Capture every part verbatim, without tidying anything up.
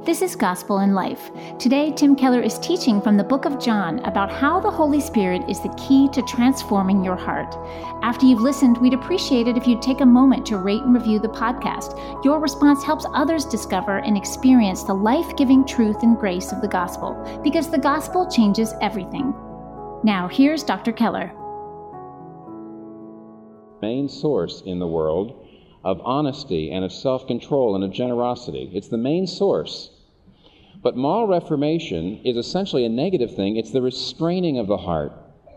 This is Gospel in Life. Today, Tim Keller is teaching from the book of John about how the Holy Spirit is the key to transforming your heart. After you've listened, we'd appreciate it if you'd take a moment to rate and review the podcast. Your response helps others discover and experience the life-giving truth and grace of the gospel, because the gospel changes everything. Now, here's Doctor Keller. Main source in the world of honesty and of self-control and of generosity. It's the main source. But moral reformation is essentially a negative thing. It's the restraining of the heart.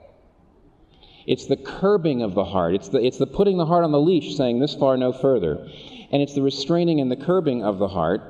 It's the curbing of the heart. It's the, it's the putting the heart on the leash, saying this far, no further. And it's the restraining and the curbing of the heart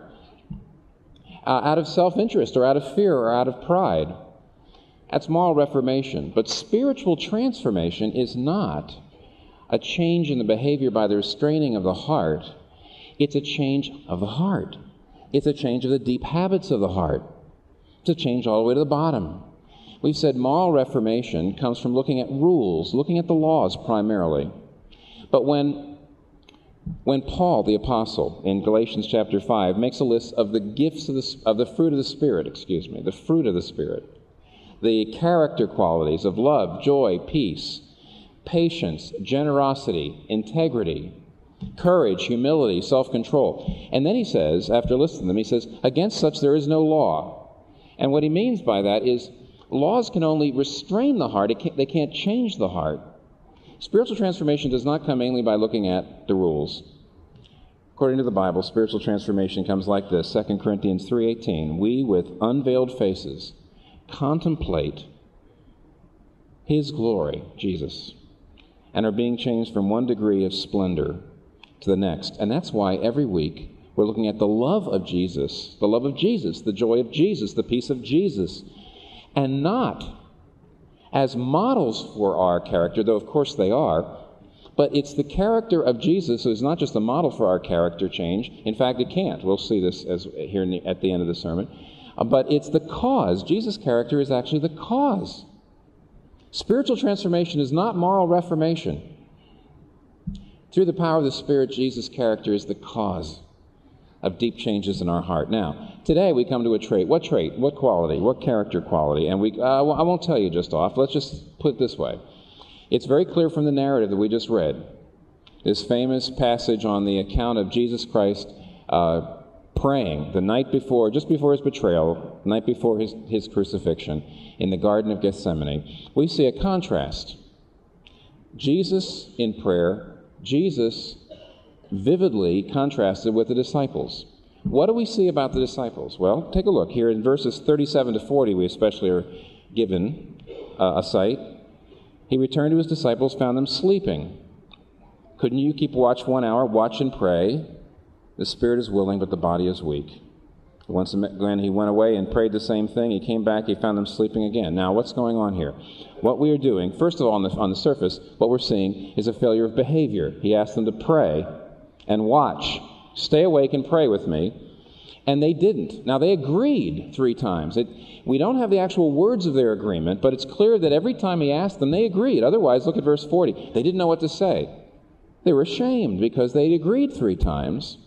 uh, out of self-interest or out of fear or out of pride. That's moral reformation. But spiritual transformation is not a change in the behavior by the restraining of the heart. It's a change of the heart. It's a change of the deep habits of the heart. It's a change all the way to the bottom. We've said moral reformation comes from looking at rules, looking at the laws primarily. But when, when Paul, the apostle, in Galatians chapter five, makes a list of the gifts of the, of the fruit of the Spirit, excuse me, the fruit of the Spirit, the character qualities of love, joy, peace, patience, generosity, integrity, courage, humility, self-control. And then he says, after listing them, he says, against such there is no law. And what he means by that is laws can only restrain the heart. It can't, they can't change the heart. Spiritual transformation does not come mainly by looking at the rules. According to the Bible, spiritual transformation comes like this, Second Corinthians three eighteen. We, with unveiled faces, contemplate His glory, Jesus, and are being changed from one degree of splendor to the next. And that's why every week we're looking at the love of Jesus, the love of Jesus, the joy of Jesus, the peace of Jesus, and not as models for our character, though of course they are, but it's the character of Jesus who is not just a model for our character change. In fact, it can't. We'll see this as here in the, at the end of the sermon. Uh, but it's the cause. Jesus' character is actually the cause. Spiritual transformation is not moral reformation. Through the power of the Spirit, Jesus' character is the cause of deep changes in our heart. Now, today we come to a trait. What trait? What quality? What character quality? And we, uh, I won't tell you just off. Let's just put it this way. It's very clear from the narrative that we just read, this famous passage on the account of Jesus Christ uh, praying the night before, just before his betrayal, the night before his, his crucifixion in the Garden of Gethsemane. We see a contrast. Jesus in prayer, Jesus vividly contrasted with the disciples. What do we see about the disciples? Well, take a look. Here in verses thirty-seven to forty, we especially are given uh, a sight. He returned to his disciples, found them sleeping. Couldn't you keep watch one hour, watch and pray? The spirit is willing, but the body is weak. Once again, he went away and prayed the same thing. He came back, he found them sleeping again. Now, what's going on here? What we are doing, first of all, on the, on the surface, what we're seeing is a failure of behavior. He asked them to pray and watch. Stay awake and pray with me. And they didn't. Now, they agreed three times. It, we don't have the actual words of their agreement, but it's clear that every time he asked them, they agreed. Otherwise, look at verse forty. They didn't know what to say. They were ashamed because they'd agreed three times,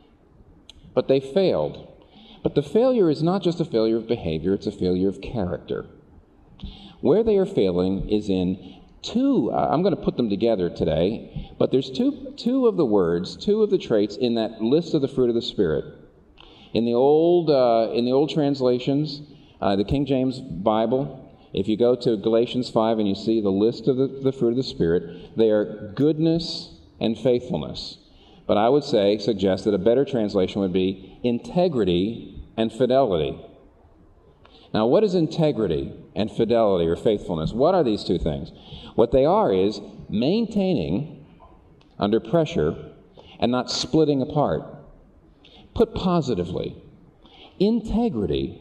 but they failed. But the failure is not just a failure of behavior, it's a failure of character. Where they are failing is in two, uh, I'm going to put them together today, but there's two, two of the words, two of the traits in that list of the fruit of the Spirit. In the old, uh, in the old translations, uh, the King James Bible, if you go to Galatians five and you see the list of the, the fruit of the Spirit, they are goodness and faithfulness. But I would say, suggest that a better translation would be integrity and fidelity. Now, what is integrity and fidelity or faithfulness? What are these two things? What they are is maintaining under pressure and not splitting apart. Put positively, integrity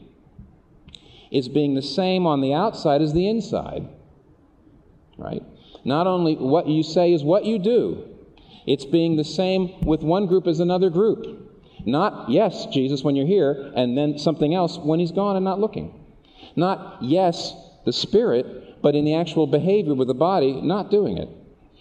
is being the same on the outside as the inside, right? Not only what you say is what you do, it's being the same with one group as another group. Not, yes, Jesus, when you're here, and then something else when he's gone and not looking. Not, yes, the Spirit, but in the actual behavior with the body, not doing it.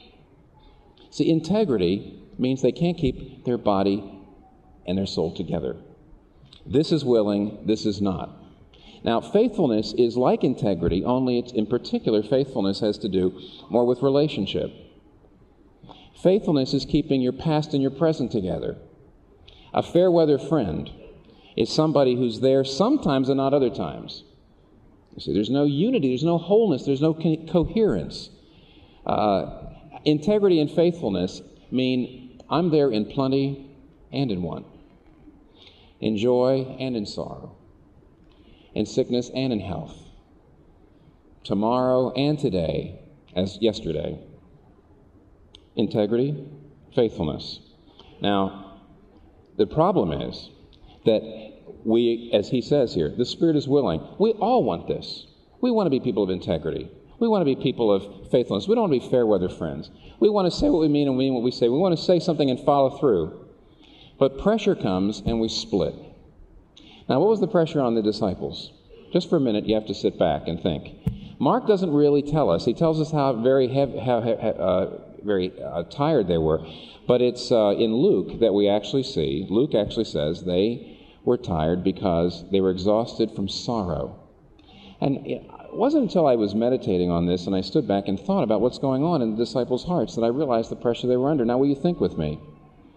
See, integrity means they can't keep their body and their soul together. This is willing, this is not. Now, faithfulness is like integrity, only it's, in particular, faithfulness has to do more with relationship. Faithfulness is keeping your past and your present together. A fair weather friend is somebody who's there sometimes and not other times. You see, there's no unity, there's no wholeness, there's no co- coherence. Uh, integrity and faithfulness mean I'm there in plenty and in want, in joy and in sorrow, in sickness and in health, tomorrow and today as yesterday. Integrity, faithfulness. Now, the problem is that we, as he says here, the Spirit is willing. We all want this. We want to be people of integrity. We want to be people of faithfulness. We don't want to be fair weather friends. We want to say what we mean and mean what we say. We want to say something and follow through. But pressure comes and we split. Now, what was the pressure on the disciples? Just for a minute, you have to sit back and think. Mark doesn't really tell us. He tells us how very heavy, how, uh, very uh, tired they were. But it's uh, in Luke that we actually see, Luke actually says they were tired because they were exhausted from sorrow. And it wasn't until I was meditating on this and I stood back and thought about what's going on in the disciples' hearts that I realized the pressure they were under. Now, will you think with me?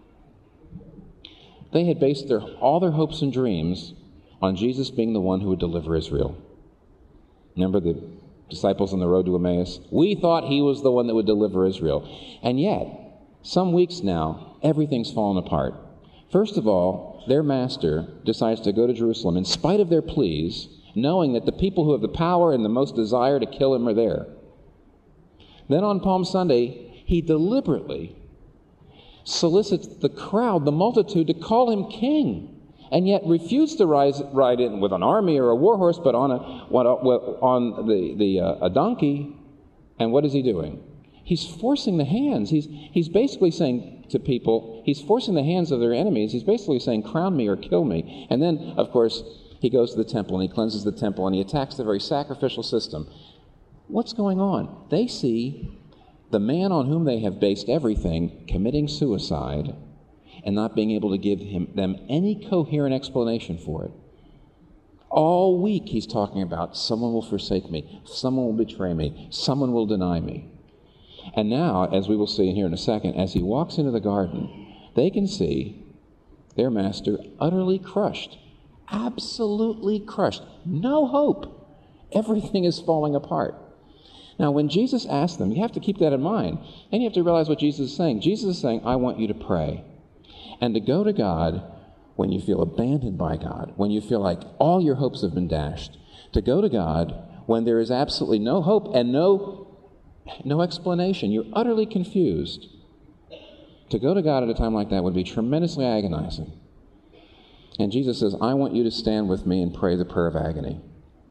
They had based their, all their hopes and dreams on Jesus being the one who would deliver Israel. Remember the disciples on the road to Emmaus? We thought he was the one that would deliver Israel. And yet, some weeks now, everything's fallen apart. First of all, their master decides to go to Jerusalem in spite of their pleas, knowing that the people who have the power and the most desire to kill him are there. Then on Palm Sunday, he deliberately solicits the crowd, the multitude, to call him king, and yet refused to rise, ride in with an army or a war horse, but on a on the, the uh, a donkey. And what is he doing? He's forcing the hands. He's he's basically saying to people, he's forcing the hands of their enemies. He's basically saying, crown me or kill me. And then, of course, he goes to the temple and he cleanses the temple and he attacks the very sacrificial system. What's going on? They see the man on whom they have based everything committing suicide and not being able to give him them any coherent explanation for it. All week he's talking about someone will forsake me, someone will betray me, someone will deny me. And now, as we will see here in a second, as he walks into the garden, they can see their master utterly crushed, absolutely crushed, no hope. Everything is falling apart. Now, when Jesus asked them, you have to keep that in mind, and you have to realize what Jesus is saying. Jesus is saying, I want you to pray and to go to God when you feel abandoned by God, when you feel like all your hopes have been dashed, to go to God when there is absolutely no hope and no no explanation. You're utterly confused. To go to God at a time like that would be tremendously agonizing. And Jesus says, I want you to stand with me and pray the prayer of agony.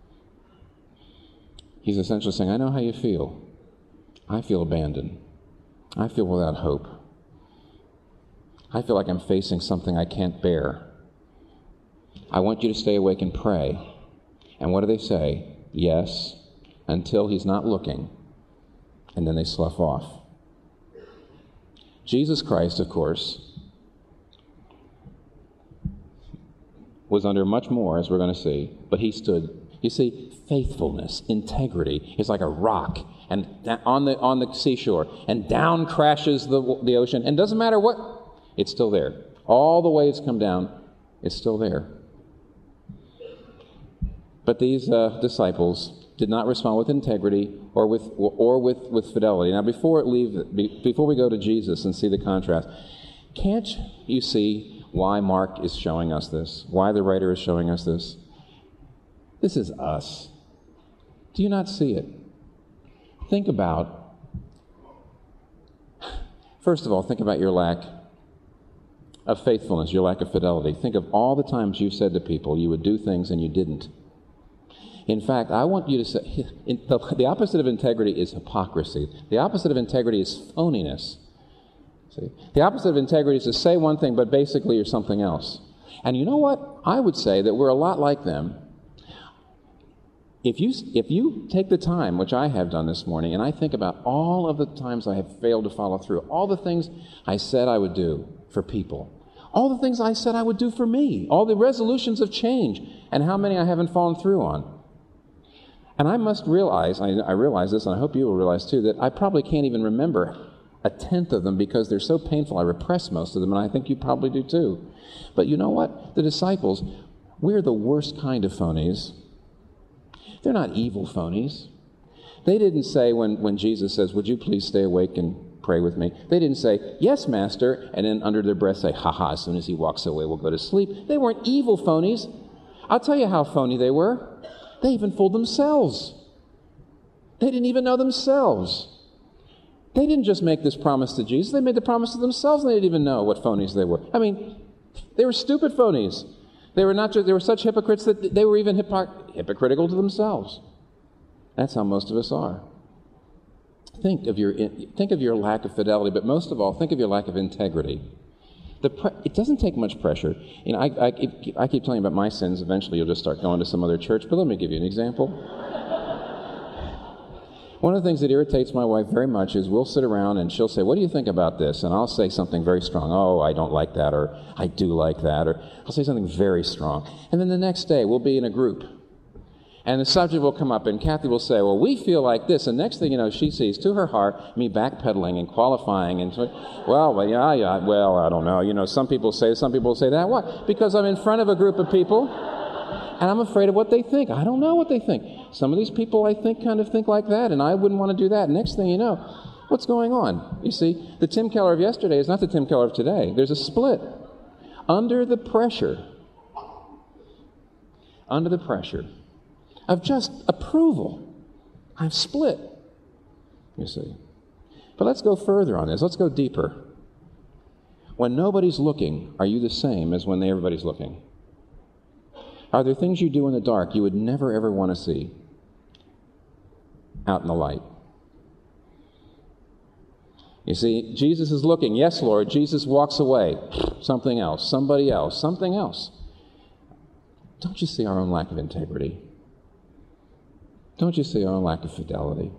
He's essentially saying, I know how you feel. I feel abandoned. I feel without hope. I feel like I'm facing something I can't bear. I want you to stay awake and pray. And what do they say? Yes, until he's not looking. And then they slough off. Jesus Christ, of course, was under much more, as we're going to see, but he stood. You see, faithfulness, integrity is like a rock and on the on the seashore, and down crashes the the ocean, and doesn't matter what, it's still there. All the waves come down, it's still there. But these uh, disciples did not respond with integrity or with or with, with fidelity. Now, before it leave, before we go to Jesus and see the contrast, can't you see why Mark is showing us this? Why the writer is showing us this? This is us. Do you not see it? Think about, first of all, think about your lack of faithfulness, your lack of fidelity. Think of all the times you've said to people you would do things and you didn't. In fact, I want you to say, the opposite of integrity is hypocrisy. The opposite of integrity is phoniness. See? The opposite of integrity is to say one thing, but basically you're something else. And you know what? I would say that we're a lot like them. If you, if you take the time, which I have done this morning, and I think about all of the times I have failed to follow through, all the things I said I would do for people, All the things I said I would do for me, all the resolutions of change, and how many I haven't fallen through on. And I must realize, I, I realize this, and I hope you will realize too, that I probably can't even remember a tenth of them because they're so painful. I repress most of them, and I think you probably do too. But you know what? The disciples, we're the worst kind of phonies. They're not evil phonies. They didn't say when, when Jesus says, would you please stay awake and pray with me? They didn't say, yes, Master, and then under their breath say, ha-ha, as soon as he walks away, we'll go to sleep. They weren't evil phonies. I'll tell you how phony they were. They even fooled themselves. They didn't even know themselves. They didn't just make this promise to Jesus. They made the promise to themselves, and they didn't even know what phonies they were. I mean, they were stupid phonies. They were not just, they were such hypocrites that they were even hypocr- hypocritical to themselves. That's how most of us are. Think of your think of your lack of fidelity, but most of all, think of your lack of integrity. The pre- it doesn't take much pressure. You know, I, I, keep, I keep telling you about my sins. Eventually, you'll just start going to some other church. But let me give you an example. One of the things that irritates my wife very much is we'll sit around and she'll say, what do you think about this? And I'll say something very strong. Oh, I don't like that, or I do like that, or I'll say something very strong. And then the next day, we'll be in a group. And the subject will come up, and Kathy will say, well, we feel like this. And next thing you know, she sees to her heart me backpedaling and qualifying. And so, well, well, yeah, yeah, well, I don't know. You know, some people say, some people say that. Why? Because I'm in front of a group of people, and I'm afraid of what they think. I don't know what they think. Some of these people, I think, kind of think like that, and I wouldn't want to do that. Next thing you know, what's going on? You see, the Tim Keller of yesterday is not the Tim Keller of today. There's a split. Under the pressure, under the pressure of just approval, I've split, you see. But let's go further on this. Let's go deeper. When nobody's looking, are you the same as when everybody's looking? Are there things you do in the dark you would never, ever want to see out in the light? You see, Jesus is looking. Yes, Lord. Jesus walks away. Something else. Somebody else. Something else. Don't you see our own lack of integrity? Don't you see our own lack of fidelity?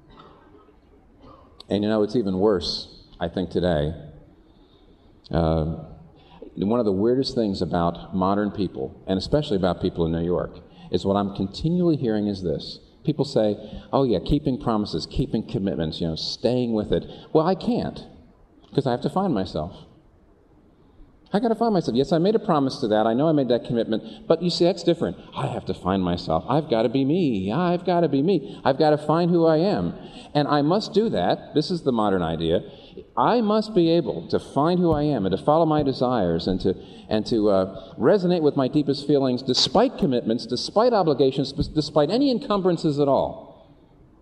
And you know, it's even worse, I think, today. Uh, one of the weirdest things about modern people, and especially about people in New York, is what I'm continually hearing is this. People say, oh yeah, keeping promises, keeping commitments, you know, staying with it. Well, I can't, because I have to find myself. I got to find myself. Yes, I made a promise to that. I know I made that commitment. But you see, that's different. I have to find myself. I've got to be me. I've got to be me. I've got to find who I am. And I must do that. This is the modern idea. I must be able to find who I am and to follow my desires and to and to uh, resonate with my deepest feelings despite commitments, despite obligations, despite any encumbrances at all.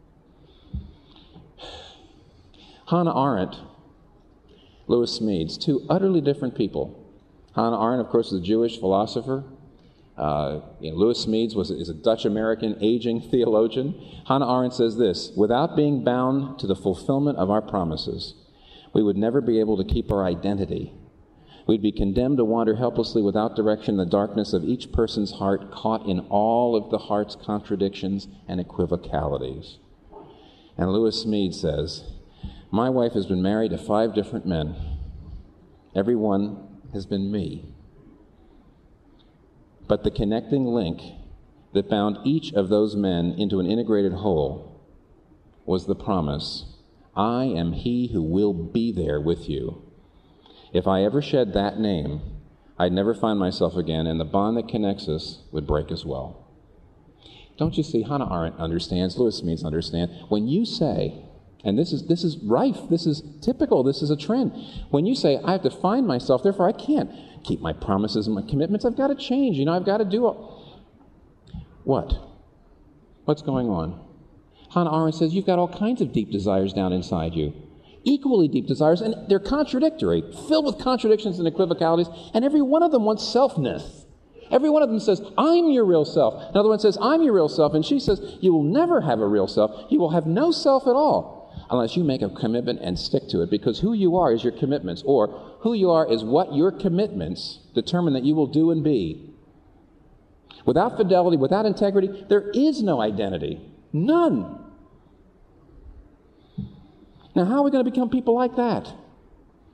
Hannah Arendt, Lewis Smedes, two utterly different people. Hannah Arendt, of course, is a Jewish philosopher. Uh, you know, Lewis Smedes was, is a Dutch-American aging theologian. Hannah Arendt says this, without being bound to the fulfillment of our promises, we would never be able to keep our identity. We'd be condemned to wander helplessly without direction in the darkness of each person's heart, caught in all of the heart's contradictions and equivocalities. And Lewis Smedes says, my wife has been married to five different men. Every one has been me. But the connecting link that bound each of those men into an integrated whole was the promise, I am he who will be there with you. If I ever shed that name, I'd never find myself again, and the bond that connects us would break as well. Don't you see, Hannah Arendt understands, Lewis Smedes understands, when you say, and this is this is rife, this is typical, this is a trend. When you say, I have to find myself, therefore I can't keep my promises and my commitments, I've got to change, you know, I've got to do all. What? What's going on? Hannah Arendt says you've got all kinds of deep desires down inside you. Equally deep desires, and they're contradictory, filled with contradictions and equivocalities, and every one of them wants selfness. Every one of them says, I'm your real self. Another one says, I'm your real self, and she says, you will never have a real self. You will have no self at all unless you make a commitment and stick to it, because who you are is your commitments, or who you are is what your commitments determine that you will do and be. Without fidelity, without integrity, there is no identity. None. Now, how are we going to become people like that?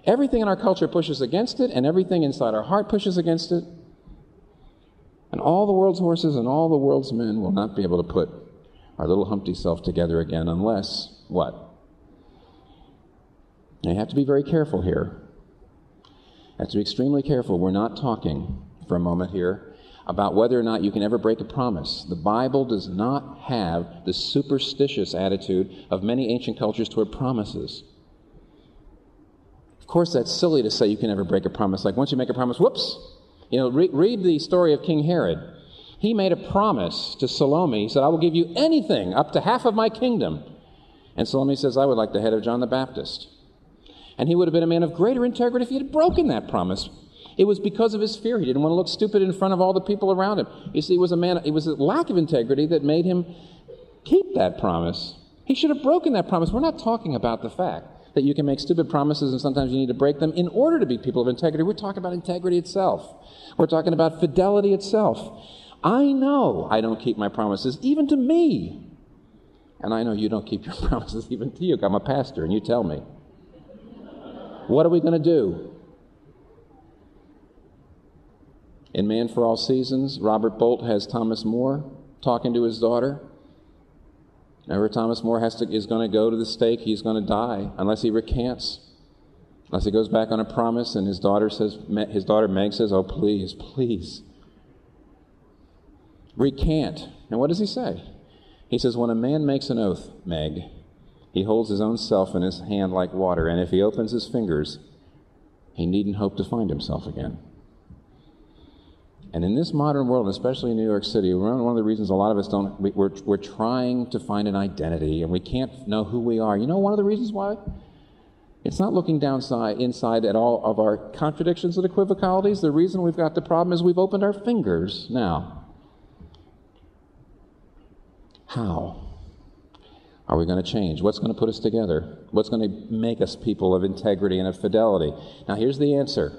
Everything in our culture pushes against it, and everything inside our heart pushes against it. And all the world's horses and all the world's men will not be able to put our little Humpty self together again unless, what? Now you have to be very careful here. You have to be extremely careful. We're not talking for a moment here about whether or not you can ever break a promise. The Bible does not have the superstitious attitude of many ancient cultures toward promises. Of course, that's silly to say you can never break a promise. Like once you make a promise, whoops. You know, re- read the story of King Herod. He made a promise to Salome. He said, I will give you anything up to half of my kingdom. And Salome says, I would like the head of John the Baptist. And he would have been a man of greater integrity if he had broken that promise. It was because of his fear. He didn't want to look stupid in front of all the people around him. You see, it was a man, it was a lack of integrity that made him keep that promise. He should have broken that promise. We're not talking about the fact that you can make stupid promises and sometimes you need to break them in order to be people of integrity. We're talking about integrity itself. We're talking about fidelity itself. I know I don't keep my promises, even to me. And I know you don't keep your promises even to you. I'm a pastor, and you tell me. What are we going to do? In Man for All Seasons, Robert Bolt has Thomas More talking to his daughter. Whenever Thomas More has to, is going to go to the stake, he's going to die unless he recants, unless he goes back on a promise. And his daughter says, his daughter Meg says, "Oh, please, please, recant." And what does he say? He says, "When a man makes an oath, Meg, he holds his own self in his hand like water, and if he opens his fingers, he needn't hope to find himself again." And in this modern world, especially in New York City, one of the reasons a lot of us don't, we, we're, we're trying to find an identity, and we can't know who we are. You know one of the reasons why? It's not looking downside, inside at all of our contradictions and equivocalities. The reason we've got the problem is we've opened our fingers now. How are we going to change? What's going to put us together? What's going to make us people of integrity and of fidelity? Now, here's the answer.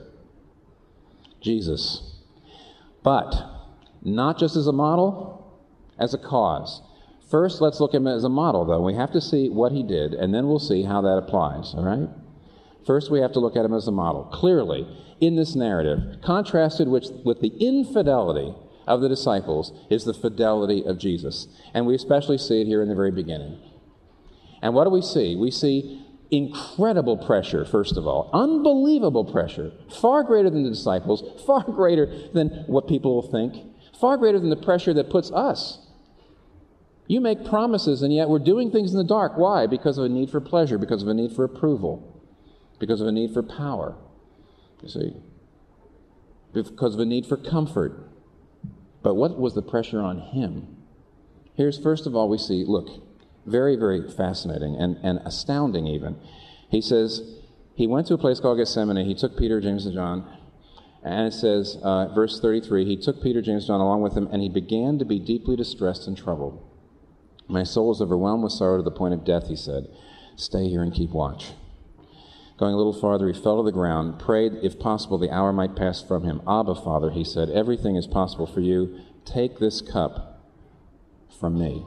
Jesus. But not just as a model, as a cause. First, let's look at him as a model, though. We have to see what he did, and then we'll see how that applies, all right? First, we have to look at him as a model. Clearly, in this narrative, contrasted with, with the infidelity of the disciples is the fidelity of Jesus. And we especially see it here in the very beginning. And what do we see? We see incredible pressure, first of all. Unbelievable pressure. Far greater than the disciples. Far greater than what people will think. Far greater than the pressure that puts us. You make promises, and yet we're doing things in the dark. Why? Because of a need for pleasure. Because of a need for approval. Because of a need for power. You see? Because of a need for comfort. But what was the pressure on him? Here's, first of all, we see, look, very, very fascinating and, and astounding even. He says, he went to a place called Gethsemane. He took Peter, James, and John. And it says, uh, verse thirty-three, he took Peter, James, and John along with him, and he began to be deeply distressed and troubled. My soul is overwhelmed with sorrow to the point of death, he said. Stay here and keep watch. Going a little farther, he fell to the ground, prayed, if possible, the hour might pass from him. Abba, Father, he said, everything is possible for you. Take this cup from me.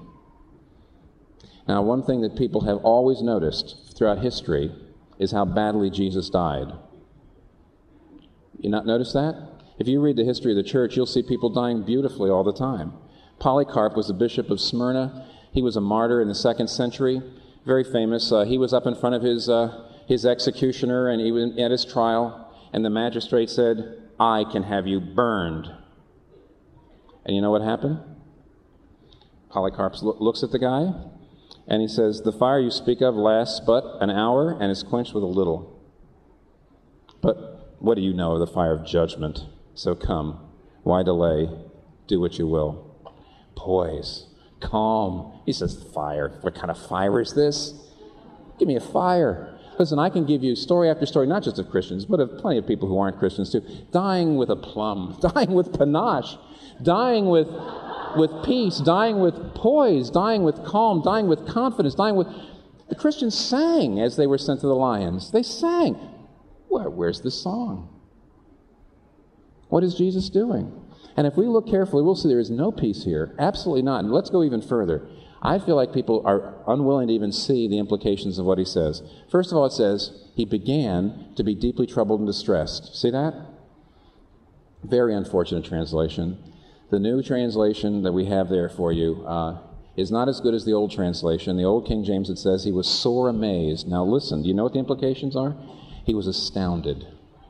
Now, one thing that people have always noticed throughout history is how badly Jesus died. You not notice that? If you read the history of the church, you'll see people dying beautifully all the time. Polycarp was the bishop of Smyrna. He was a martyr in the second century, very famous. Uh, he was up in front of his uh, his executioner, and he was at his trial, and the magistrate said, I can have you burned. And you know what happened? Polycarp lo- looks at the guy, and he says, the fire you speak of lasts but an hour and is quenched with a little. But what do you know of the fire of judgment? So come, why delay? Do what you will. Poise, calm. He says, fire. What kind of fire is this? Give me a fire. Listen, I can give you story after story, not just of Christians, but of plenty of people who aren't Christians too, dying with aplomb, dying with panache, dying with with peace, dying with poise, dying with calm, dying with confidence, dying with... The Christians sang as they were sent to the lions. They sang. Where, where's the song? What is Jesus doing? And if we look carefully, we'll see there is no peace here. Absolutely not. And let's go even further. I feel like people are unwilling to even see the implications of what he says. First of all, it says, he began to be deeply troubled and distressed. See that? Very unfortunate translation. The new translation that we have there for you uh, is not as good as the old translation. The old King James, it says he was sore amazed. Now listen, do you know what the implications are? He was astounded.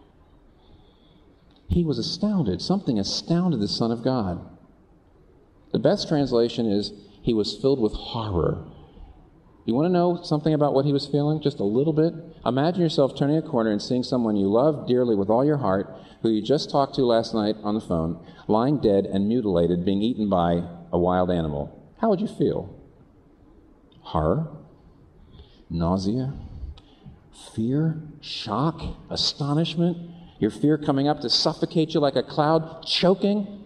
He was astounded. Something astounded the Son of God. The best translation is, he was filled with horror. You want to know something about what he was feeling? Just a little bit? Imagine yourself turning a corner and seeing someone you love dearly with all your heart, who you just talked to last night on the phone, lying dead and mutilated, being eaten by a wild animal. How would you feel? Horror? Nausea? Fear? Shock? Astonishment? Your fear coming up to suffocate you like a cloud? Choking?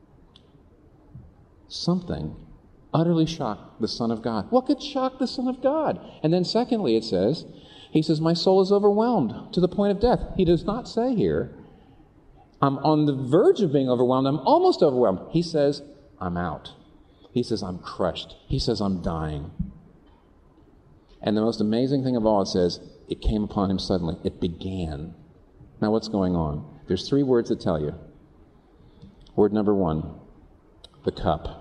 Something utterly shocked the Son of God. What could shock the Son of God? And then secondly, it says, he says, my soul is overwhelmed to the point of death. He does not say here, I'm on the verge of being overwhelmed. I'm almost overwhelmed. He says, I'm out. He says, I'm crushed. He says, I'm dying. And the most amazing thing of all, it says, it came upon him suddenly. It began. Now what's going on? There's three words that tell you. Word number one, the cup.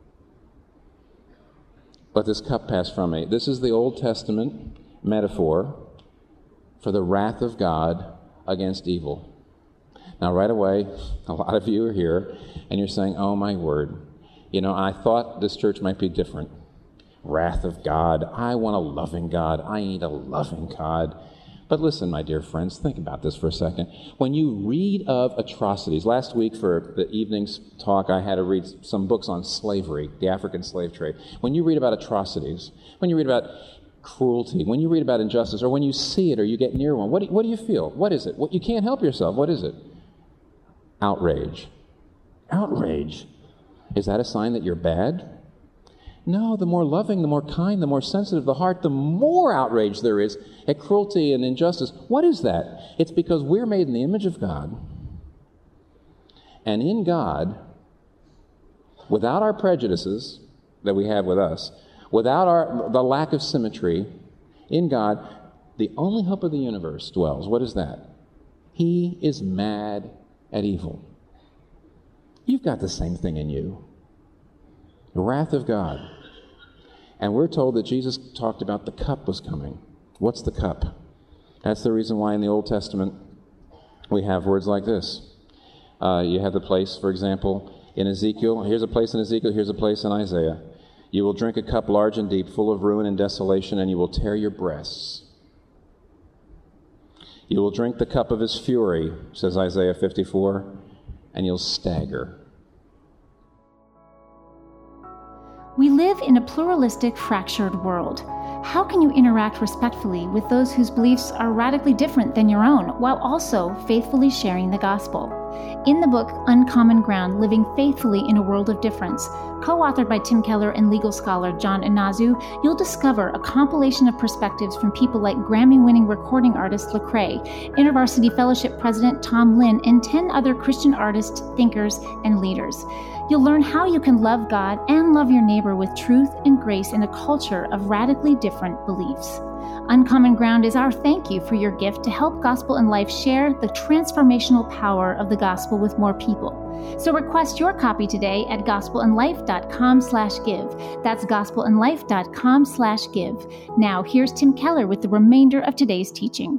Let this cup pass from me. This is the Old Testament metaphor for the wrath of God against evil. Now, right away, a lot of you are here, and you're saying, oh, my word. You know, I thought this church might be different. Wrath of God. I want a loving God. I need a loving God. But listen, my dear friends, think about this for a second. When you read of atrocities, last week for the evening's talk, I had to read some books on slavery, the African slave trade. When you read about atrocities, when you read about cruelty, when you read about injustice, or when you see it or you get near one, what do, what do you feel? What is it? What, you can't help yourself. What is it? Outrage. Outrage. Is that a sign that you're bad? No, the more loving, the more kind, the more sensitive the heart, the more outrage there is at cruelty and injustice. What is that? It's because we're made in the image of God. And in God, without our prejudices that we have with us, without our the lack of symmetry, in God, the only hope of the universe dwells. What is that? He is mad at evil. You've got the same thing in you. The wrath of God. And we're told that Jesus talked about the cup was coming. What's the cup? That's the reason why in the Old Testament we have words like this. Uh, you have the place, for example, in Ezekiel. Here's a place in Ezekiel, here's a place in Isaiah. You will drink a cup large and deep, full of ruin and desolation, and you will tear your breasts. You will drink the cup of his fury, says Isaiah fifty-four, and you'll stagger. We live in a pluralistic, fractured world. How can you interact respectfully with those whose beliefs are radically different than your own, while also faithfully sharing the gospel? In the book, Uncommon Ground, Living Faithfully in a World of Difference, co-authored by Tim Keller and legal scholar John Inazu, you'll discover a compilation of perspectives from people like Grammy-winning recording artist Lecrae, InterVarsity Fellowship President Tom Lynn, and ten other Christian artists, thinkers, and leaders. You'll learn how you can love God and love your neighbor with truth and grace in a culture of radically different beliefs. Uncommon Ground is our thank you for your gift to help Gospel in Life share the transformational power of the gospel with more people. So request your copy today at gospelinlife.com slash give. That's gospelinlife.com slash give. Now, here's Tim Keller with the remainder of today's teaching.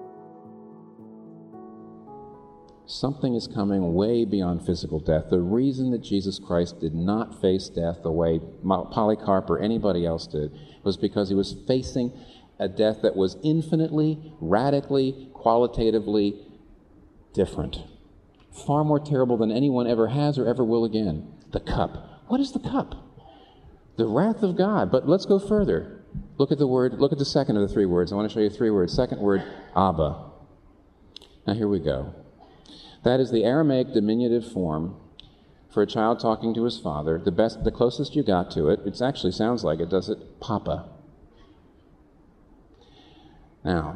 Something is coming way beyond physical death. The reason that Jesus Christ did not face death the way Polycarp or anybody else did was because he was facing a death that was infinitely, radically, qualitatively different. Far more terrible than anyone ever has or ever will again. The cup. What is the cup? The wrath of God. But let's go further. Look at the word, look at the second of the three words. I want to show you three words. Second word, Abba. Now here we go. That is the Aramaic diminutive form for a child talking to his father. The best, the closest you got to it, it actually sounds like it, does it? Papa. Now,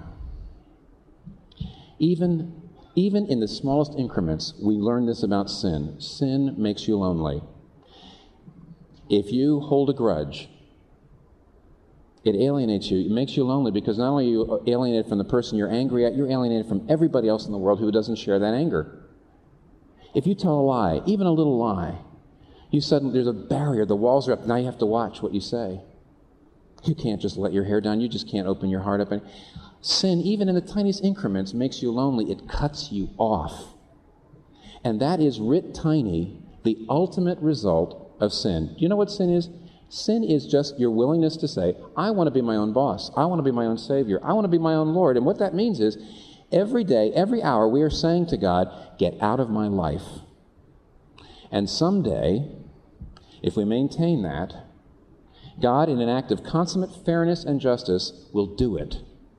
even, even in the smallest increments, we learn this about sin. Sin makes you lonely. If you hold a grudge It alienates you. It makes you lonely because not only are you alienated from the person you're angry at, you're alienated from everybody else in the world who doesn't share that anger. If you tell a lie, even a little lie, you suddenly, there's a barrier, the walls are up, now you have to watch what you say. You can't just let your hair down, you just can't open your heart up. And sin, even in the tiniest increments, makes you lonely. It cuts you off. And that is, writ tiny, the ultimate result of sin. Do you know what sin is? Sin is just your willingness to say, I want to be my own boss. I want to be my own Savior. I want to be my own Lord. And what that means is, every day, every hour, we are saying to God, get out of my life. And someday, if we maintain that, God, in an act of consummate fairness and justice, will do it.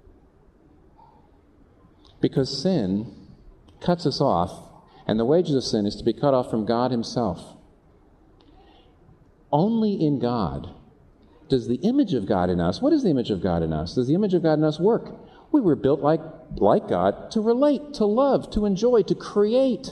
Because sin cuts us off, and the wages of sin is to be cut off from God himself. Only in God does the image of God in us, what is the image of God in us? Does the image of God in us work? We were built like, like God to relate, to love, to enjoy, to create.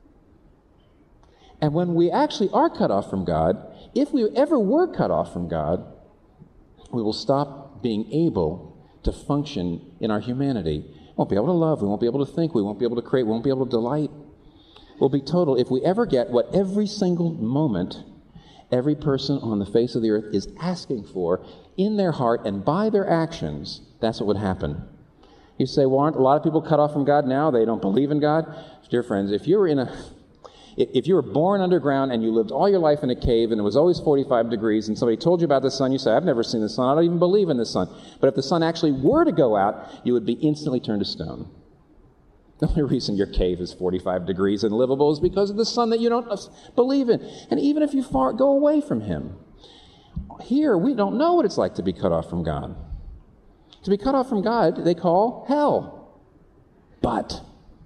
And when we actually are cut off from God, if we ever were cut off from God, we will stop being able to function in our humanity. We won't be able to love, we won't be able to think, we won't be able to create, we won't be able to delight. We'll be total. If we ever get what every single moment every person on the face of the earth is asking for in their heart and by their actions, that's what would happen. You say, well, aren't a lot of people cut off from God now? They don't believe in God? Dear friends, if you were in a, if you were born underground and you lived all your life in a cave and it was always forty-five degrees and somebody told you about the sun, you say, I've never seen the sun, I don't even believe in the sun. But if the sun actually were to go out, you would be instantly turned to stone. The only reason your cave is forty-five degrees and livable is because of the sun that you don't believe in. And even if you far go away from him, here we don't know what it's like to be cut off from God. To be cut off from God, they call hell. But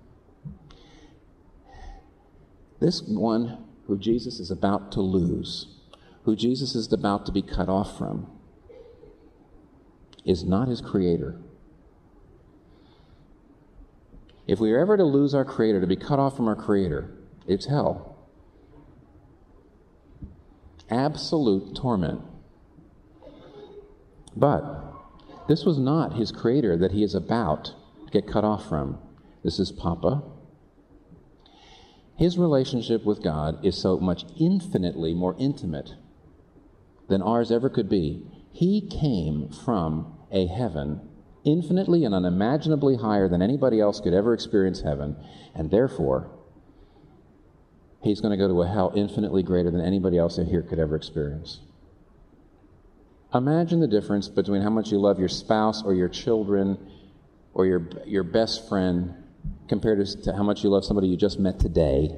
this one who Jesus is about to lose, who Jesus is about to be cut off from, is not his creator. If we are ever to lose our Creator, to be cut off from our Creator, it's hell. Absolute torment. But this was not his Creator that he is about to get cut off from. This is Papa. His relationship with God is so much infinitely more intimate than ours ever could be. He came from a heaven infinitely and unimaginably higher than anybody else could ever experience heaven, and therefore, he's going to go to a hell infinitely greater than anybody else here could ever experience. Imagine the difference between how much you love your spouse or your children or your, your best friend compared to how much you love somebody you just met today.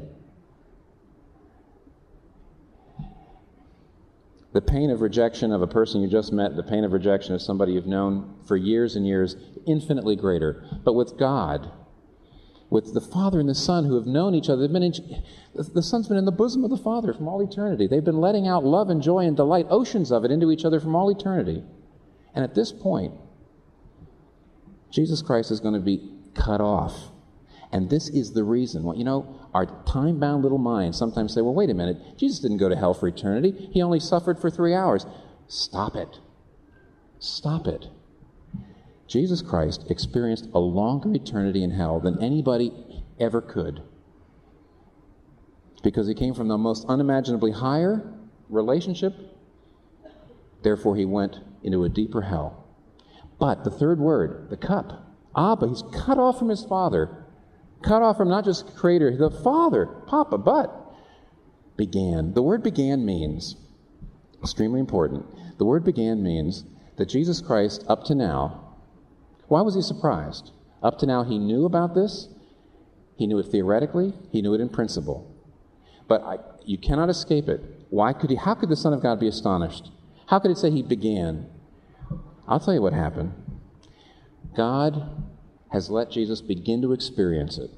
The pain of rejection of a person you just met, the pain of rejection of somebody you've known for years and years, infinitely greater. But with God, with the Father and the Son who have known each other, they've been in, the Son's been in the bosom of the Father from all eternity. They've been letting out love and joy and delight, oceans of it, into each other from all eternity. And at this point, Jesus Christ is going to be cut off. And this is the reason. Well, you know, our time-bound little minds sometimes say, well, wait a minute, Jesus didn't go to hell for eternity. He only suffered for three hours. Stop it. Stop it. Jesus Christ experienced a longer eternity in hell than anybody ever could. Because he came from the most unimaginably higher relationship, therefore he went into a deeper hell. But the third word, the cup, Abba, he's cut off from his Father. Cut off from not just Creator, the Father, Papa, but began. The word began means, extremely important, the word began means that Jesus Christ, up to now, why was he surprised? Up to now, he knew about this. He knew it theoretically. He knew it in principle. But I, you cannot escape it. Why could he? How could the Son of God be astonished? How could it say he began? I'll tell you what happened. God has let Jesus begin to experience it.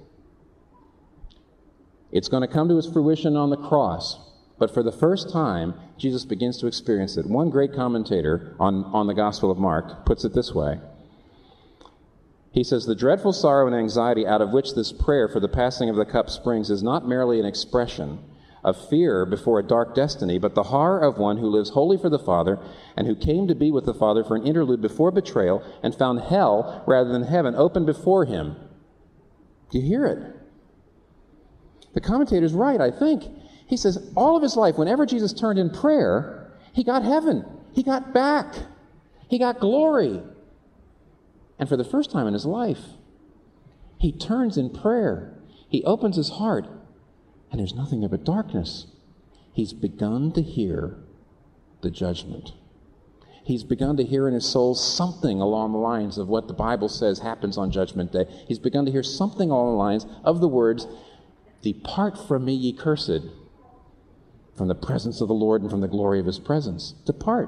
It's going to come to its fruition on the cross, but for the first time, Jesus begins to experience it. One great commentator on, on the Gospel of Mark puts it this way. He says, the dreadful sorrow and anxiety out of which this prayer for the passing of the cup springs is not merely an expression of fear before a dark destiny, but the horror of one who lives wholly for the Father and who came to be with the Father for an interlude before betrayal and found hell rather than heaven open before him. Do you hear it? The commentator's right, I think. He says all of his life, whenever Jesus turned in prayer, he got heaven. He got back. He got glory. And for the first time in his life, he turns in prayer. He opens his heart. And there's nothing there but darkness. He's begun to hear the judgment. He's begun to hear in his soul something along the lines of what the Bible says happens on Judgment Day. He's begun to hear something along the lines of the words, "Depart from me, ye cursed, from the presence of the Lord and from the glory of his presence." Depart.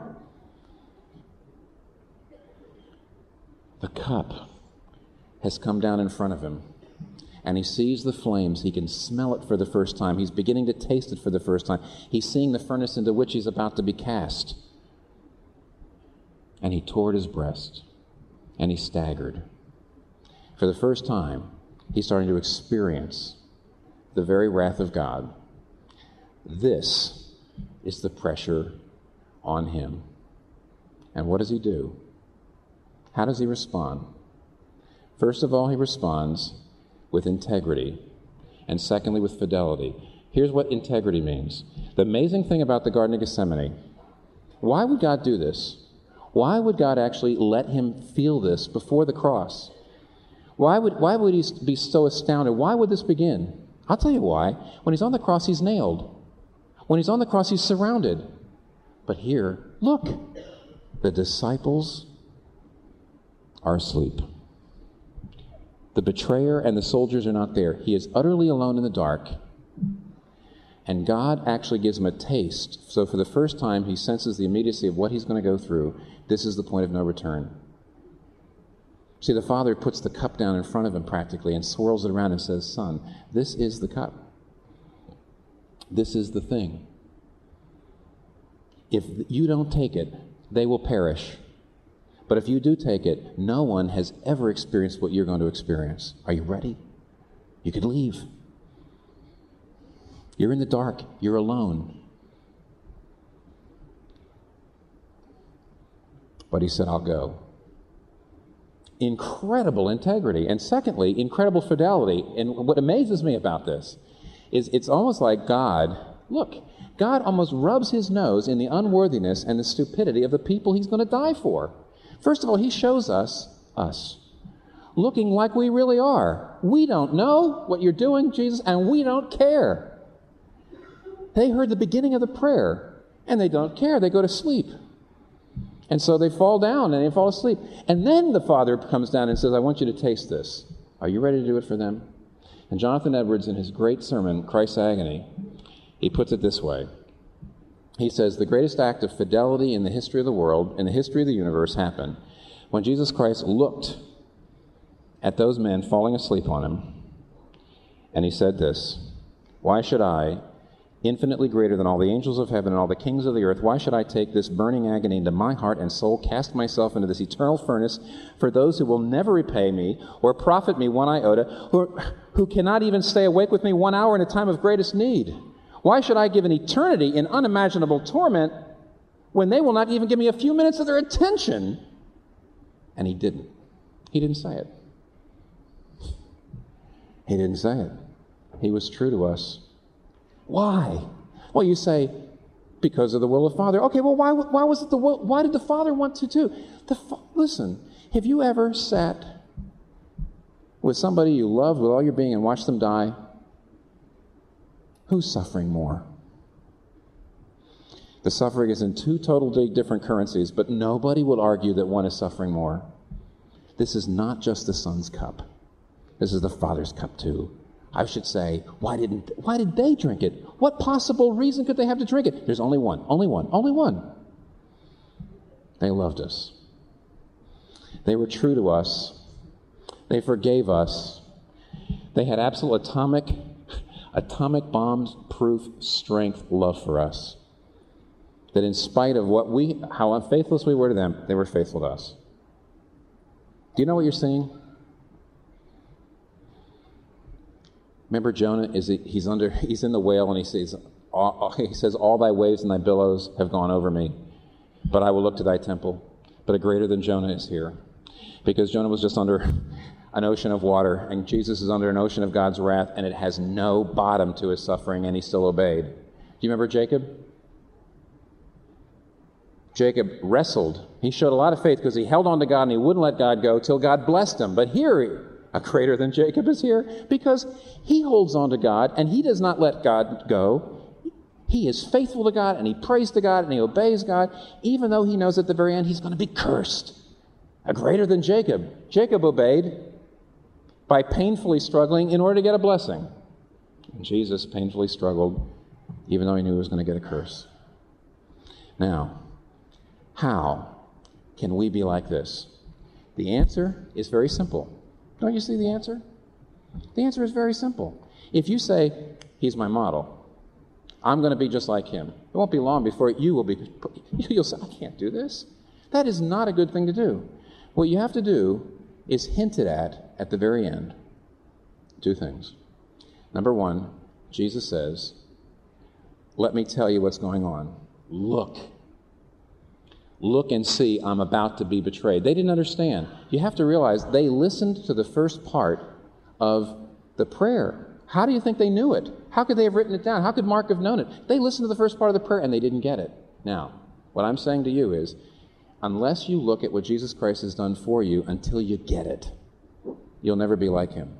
The cup has come down in front of him. And he sees the flames. He can smell it for the first time. He's beginning to taste it for the first time. He's seeing the furnace into which he's about to be cast. And he tore his breast. And he staggered. For the first time, he's starting to experience the very wrath of God. This is the pressure on him. And what does he do? How does he respond? First of all, he responds with integrity, and secondly, with fidelity. Here's what integrity means. The amazing thing about the Garden of Gethsemane, why would God do this? Why would God actually let him feel this before the cross? Why would, why would he be so astounded? Why would this begin? I'll tell you why. When he's on the cross, he's nailed. When he's on the cross, he's surrounded. But here, look, the disciples are asleep. The betrayer and the soldiers are not there. He is utterly alone in the dark. And God actually gives him a taste. So for the first time, he senses the immediacy of what he's going to go through. This is the point of no return. See, the Father puts the cup down in front of him practically and swirls it around and says, "Son, this is the cup. This is the thing. If you don't take it, they will perish. But if you do take it, no one has ever experienced what you're going to experience. Are you ready? You could leave. You're in the dark. You're alone." But he said, "I'll go." Incredible integrity. And secondly, incredible fidelity. And what amazes me about this is it's almost like God, look, God almost rubs his nose in the unworthiness and the stupidity of the people he's going to die for. First of all, he shows us, us, looking like we really are. We don't know what you're doing, Jesus, and we don't care. They heard the beginning of the prayer, and they don't care. They go to sleep. And so they fall down, and they fall asleep. And then the Father comes down and says, "I want you to taste this. Are you ready to do it for them?" And Jonathan Edwards, in his great sermon, Christ's Agony, he puts it this way. He says, the greatest act of fidelity in the history of the world, in the history of the universe, happened when Jesus Christ looked at those men falling asleep on him, and he said this, "Why should I, infinitely greater than all the angels of heaven and all the kings of the earth, why should I take this burning agony into my heart and soul, cast myself into this eternal furnace for those who will never repay me or profit me one iota, who, who cannot even stay awake with me one hour in a time of greatest need? Why should I give an eternity in unimaginable torment when they will not even give me a few minutes of their attention?" And he didn't. He didn't say it. He didn't say it. He was true to us. Why? Well, you say, because of the will of the Father. Okay, well, why, why was it the will? Why did the Father want to do? The, listen, have you ever sat with somebody you loved with all your being and watched them die? Who's suffering more? The suffering is in two totally different currencies, but nobody will argue that one is suffering more. This is not just the Son's cup. This is the Father's cup too. I should say, why didn't why did they drink it? What possible reason could they have to drink it? There's only one, only one, only one. They loved us. They were true to us. They forgave us. They had absolute atomic atomic bomb-proof strength love for us. That in spite of what we, how unfaithless we were to them, they were faithful to us. Do you know what you're seeing? Remember Jonah, is he, he's under, he's in the whale and he sees all, he says, all thy waves and thy billows have gone over me, but I will look to thy temple. But a greater than Jonah is here, because Jonah was just under an ocean of water, and Jesus is under an ocean of God's wrath, and it has no bottom to his suffering, and he still obeyed. Do you remember Jacob? Jacob wrestled. He showed a lot of faith because he held on to God and he wouldn't let God go till God blessed him. But here, a greater than Jacob is here because he holds on to God and he does not let God go. He is faithful to God and he prays to God and he obeys God, even though he knows at the very end he's going to be cursed. A greater than Jacob. Jacob obeyed by painfully struggling in order to get a blessing. And Jesus painfully struggled even though he knew he was going to get a curse. Now, how can we be like this? The answer is very simple. Don't you see the answer? The answer is very simple. If you say, he's my model, I'm going to be just like him, it won't be long before you will be, you'll say, I can't do this. That is not a good thing to do. What you have to do is hinted at at the very end. Two things. Number one, Jesus says, let me tell you what's going on. Look. Look and see, I'm about to be betrayed. They didn't understand. You have to realize they listened to the first part of the prayer. How do you think they knew it? How could they have written it down? How could Mark have known it? They listened to the first part of the prayer and they didn't get it. Now, what I'm saying to you is, unless you look at what Jesus Christ has done for you until you get it, you'll never be like him.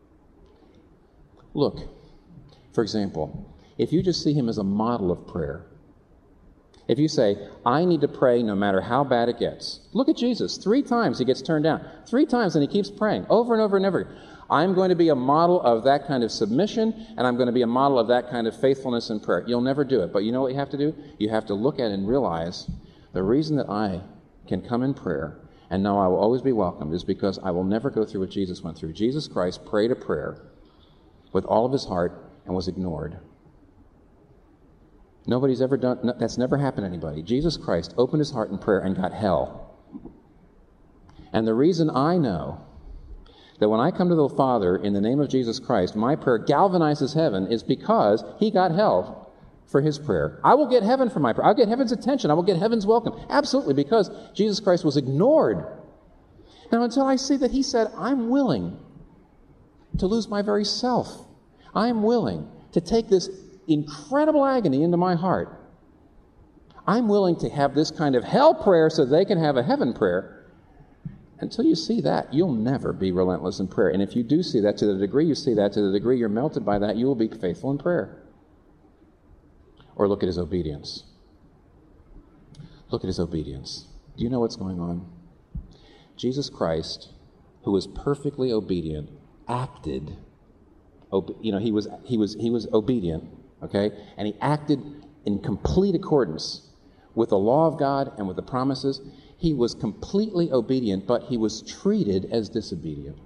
Look, for example, if you just see him as a model of prayer, if you say, I need to pray no matter how bad it gets. Look at Jesus. Three times he gets turned down. Three times and he keeps praying over and over and over. I'm going to be a model of that kind of submission, and I'm going to be a model of that kind of faithfulness in prayer. You'll never do it. But you know what you have to do? You have to look at it and realize the reason that I can come in prayer and know I will always be welcomed is because I will never go through what Jesus went through. Jesus Christ prayed a prayer with all of his heart and was ignored. Nobody's ever done, no, that's never happened to anybody. Jesus Christ opened his heart in prayer and got hell. And the reason I know that when I come to the Father in the name of Jesus Christ, my prayer galvanizes heaven is because he got hell for his prayer. I will get heaven for my prayer. I'll get heaven's attention. I will get heaven's welcome. Absolutely, because Jesus Christ was ignored. Now, until I see that he said, I'm willing to lose my very self. I'm willing to take this incredible agony into my heart. I'm willing to have this kind of hell prayer so they can have a heaven prayer. Until you see that, you'll never be relentless in prayer. And if you do see that, to the degree you see that, to the degree you're melted by that, you will be faithful in prayer. Or look at his obedience. Look at his obedience. Do you know what's going on? Jesus Christ, who was perfectly obedient, acted. You know, he was he was he was obedient. Okay? And he acted in complete accordance with the law of God and with the promises. He was completely obedient, but he was treated as disobedient.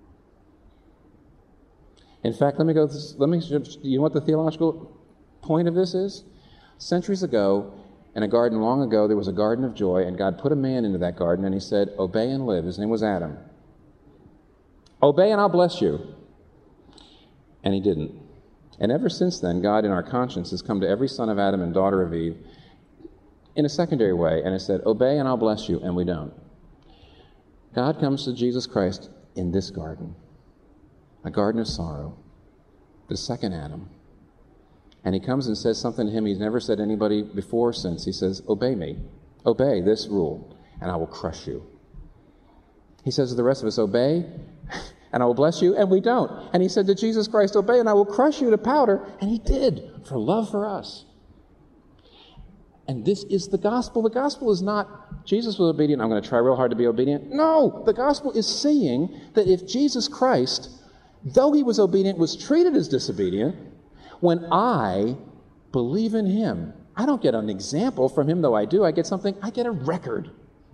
In fact, let me go, let me, you know what the theological point of this is? Centuries ago, in a garden long ago, there was a garden of joy, and God put a man into that garden, and he said, obey and live. His name was Adam. Obey and I'll bless you. And he didn't. And ever since then, God in our conscience has come to every son of Adam and daughter of Eve in a secondary way and has said, obey and I'll bless you, and we don't. God comes to Jesus Christ in this garden, a garden of sorrow, the second Adam. And he comes and says something to him he's never said to anybody before or since. He says, obey me, obey this rule, and I will crush you. He says to the rest of us, obey, and I will bless you, and we don't. And he said to Jesus Christ, obey, and I will crush you to powder, and he did, for love for us. And this is the gospel. The gospel is not, Jesus was obedient, I'm going to try real hard to be obedient. No, the gospel is saying that if Jesus Christ, though he was obedient, was treated as disobedient, when I believe in him, I don't get an example from him, though I do. I get something, I get a record.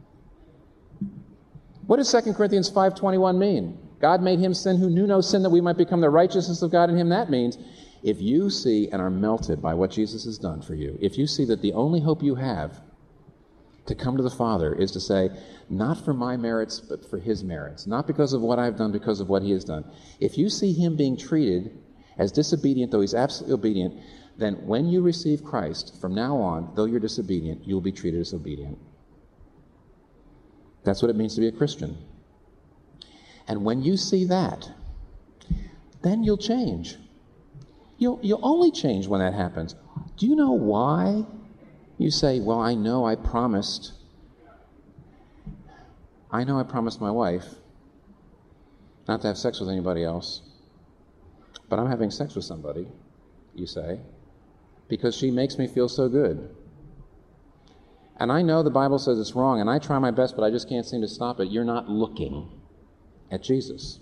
What does Second Corinthians five twenty-one mean? God made him sin who knew no sin, that we might become the righteousness of God in him. That means if you see and are melted by what Jesus has done for you, if you see that the only hope you have to come to the Father is to say, not for my merits, but for his merits, not because of what I've done, because of what he has done. If you see him being treated as disobedient though he's absolutely obedient, then when you receive Christ, from now on, though you're disobedient, you'll be treated as obedient. That's what it means to be a Christian. And when you see that, then you'll change. You'll, you'll only change when that happens. Do you know why you say, well, I know I promised, I know I promised my wife not to have sex with anybody else, but I'm having sex with somebody, you say, because she makes me feel so good. And I know the Bible says it's wrong, and I try my best, but I just can't seem to stop it. You're not looking at Jesus.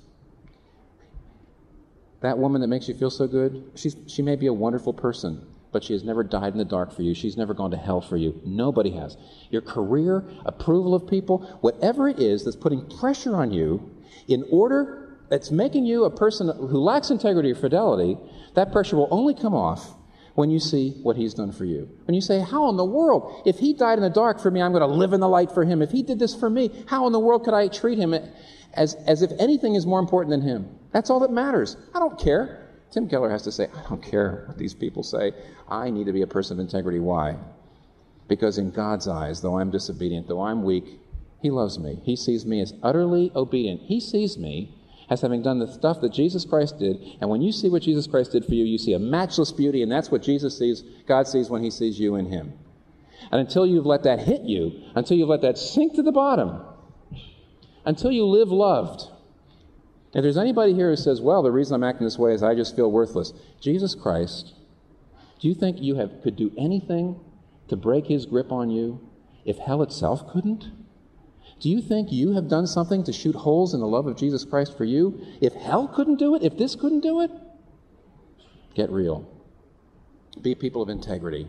That woman that makes you feel so good, she's, she may be a wonderful person, but she has never died in the dark for you. She's never gone to hell for you. Nobody has. Your career, approval of people, whatever it is that's putting pressure on you in order, that's making you a person who lacks integrity or fidelity, that pressure will only come off when you see what he's done for you. When you say, how in the world, if he died in the dark for me, I'm going to live in the light for him. If he did this for me, how in the world could I treat him as, as if anything is more important than him? That's all that matters. I don't care. Tim Keller has to say, I don't care what these people say. I need to be a person of integrity. Why? Because in God's eyes, though I'm disobedient, though I'm weak, he loves me. He sees me as utterly obedient. He sees me as having done the stuff that Jesus Christ did. And when you see what Jesus Christ did for you, you see a matchless beauty, and that's what Jesus sees, God sees when he sees you in him. And until you've let that hit you, until you've let that sink to the bottom, until you live loved, if there's anybody here who says, well, the reason I'm acting this way is I just feel worthless, Jesus Christ, do you think you have could do anything to break his grip on you if hell itself couldn't? Do you think you have done something to shoot holes in the love of Jesus Christ for you? If hell couldn't do it, if this couldn't do it, get real. Be people of integrity.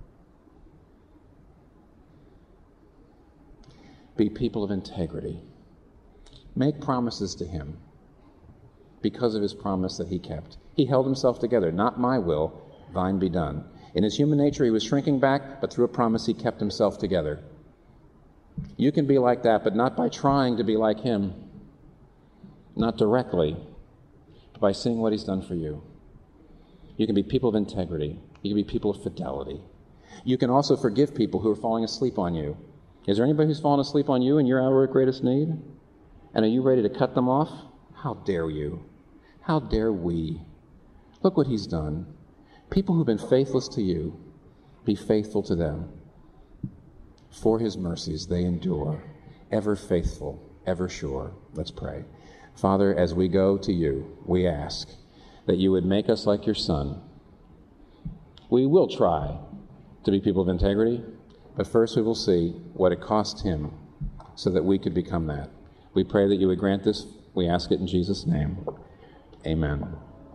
Be people of integrity. Make promises to him because of his promise that he kept. He held himself together. Not my will, thine be done. In his human nature, he was shrinking back, but through a promise, he kept himself together. You can be like that, but not by trying to be like him. Not directly, but by seeing what he's done for you. You can be people of integrity. You can be people of fidelity. You can also forgive people who are falling asleep on you. Is there anybody who's fallen asleep on you in your hour of greatest need? And are you ready to cut them off? How dare you? How dare we? Look what he's done. People who've been faithless to you, be faithful to them. For his mercies they endure, ever faithful, ever sure. Let's pray. Father, as we go to you, we ask that you would make us like your Son. We will try to be people of integrity, but first we will see what it cost him so that we could become that. We pray that you would grant this. We ask it in Jesus' name. Amen.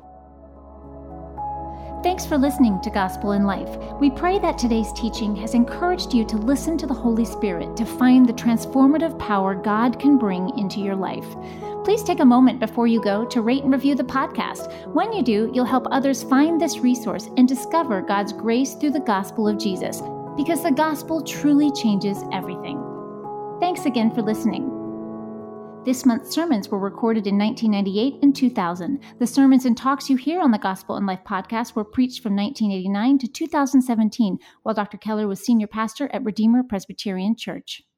Thanks for listening to Gospel in Life. We pray that today's teaching has encouraged you to listen to the Holy Spirit to find the transformative power God can bring into your life. Please take a moment before you go to rate and review the podcast. When you do, you'll help others find this resource and discover God's grace through the gospel of Jesus, because the gospel truly changes everything. Thanks again for listening. This month's sermons were recorded in nineteen ninety-eight and two thousand. The sermons and talks you hear on the Gospel in Life podcast were preached from nineteen eighty-nine to two thousand seventeen, while Doctor Keller was senior pastor at Redeemer Presbyterian Church.